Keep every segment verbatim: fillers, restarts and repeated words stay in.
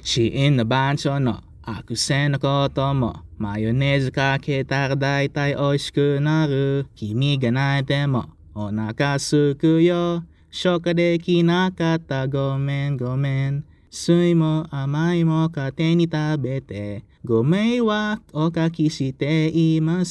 真の番長の悪性のこともマヨネーズかけたらだいたい美味しくなる。君が泣いてもお腹すくよ。消化できなかったごめんごめん。酸いも甘いも勝手に食べてご迷惑おかけしています。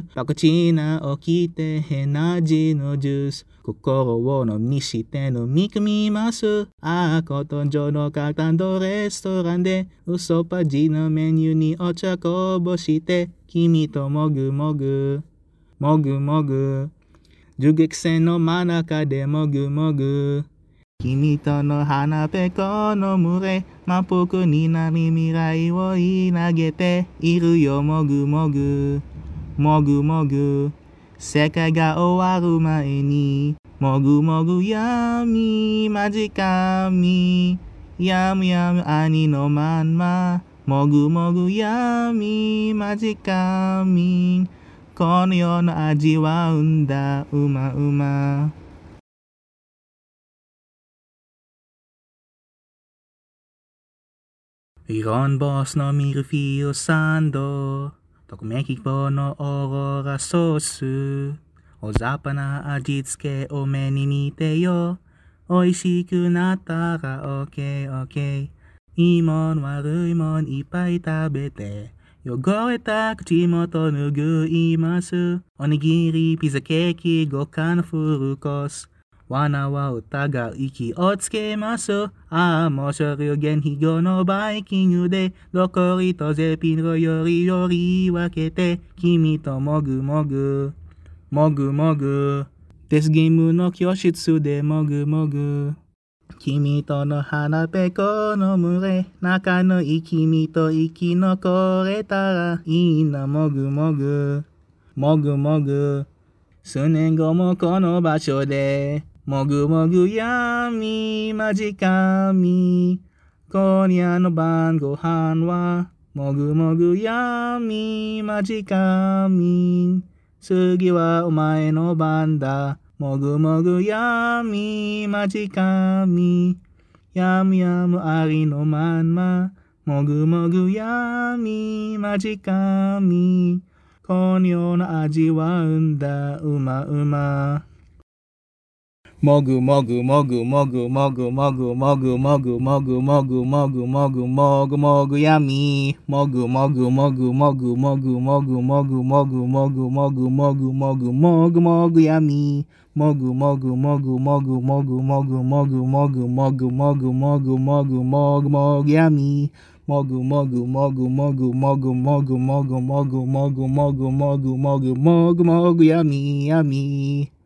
バカチナ起きて変な味のジュース心を飲みして飲み込みます。ああコトン上のカタンドレストランでウソパジのメニューにお茶こぼして君ともぐもぐもぐもぐ銃撃戦の真中でもぐもぐ君との花ぺこの群れ満腹になり未来を言い投げているよもぐもぐもぐもぐ世界が終わる前にもぐもぐ闇まじかみやむやむ兄のまんまもぐもぐ闇まじかみこの世の味はうんだうまうまイロンボスのミルフィーユサンドときめき棒のオーロラソース大雑把な味付けを目に見てよ美味しくなったらオッケーオッケーいいもん悪いもんいっぱい食べて汚れた口元拭いますおにぎりピザケーキ豪華なフルコース罠は疑う息をつけます。ああ、もうそれを原費後のバイキングで、どこりとゼピロよりより分けて、君ともぐもぐ、もぐもぐ。デスゲームの教室でもぐもぐ。君との花ぺこの群れ、仲のいい君と生き残れたらいいなもぐもぐ、もぐもぐ。数年後もこの場所で、もぐもぐ闇まじかみ今夜の晩ご飯はもぐもぐ闇まじかみ次はお前の番だもぐもぐ闇まじかみやむやむありのまんまもぐもぐ闇まじかみこの世の味はうんだうまうまもぐもぐもぐもぐもぐもぐもぐもぐもぐもぐもぐもぐもぐもぐやみもぐもぐもぐもぐもぐもぐもぐもぐもぐもぐもぐもぐもぐもぐやみもぐもぐもぐもぐもぐもぐもぐもぐもぐもぐもぐもぐもぐもぐやみもぐもぐもぐもぐもぐもぐもぐもぐもぐもぐもぐもぐもぐもぐやみやみ